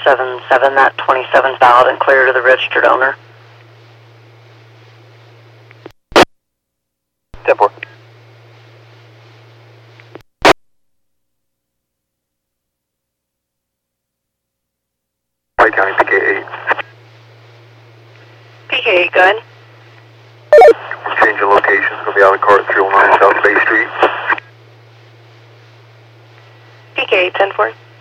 477, that 27 valid and clear to the registered owner. 10-4. White County, PK8. PK8, go ahead. We're changing locations. It's going to be out of court 309 South Bay Street. PK8, 10-4.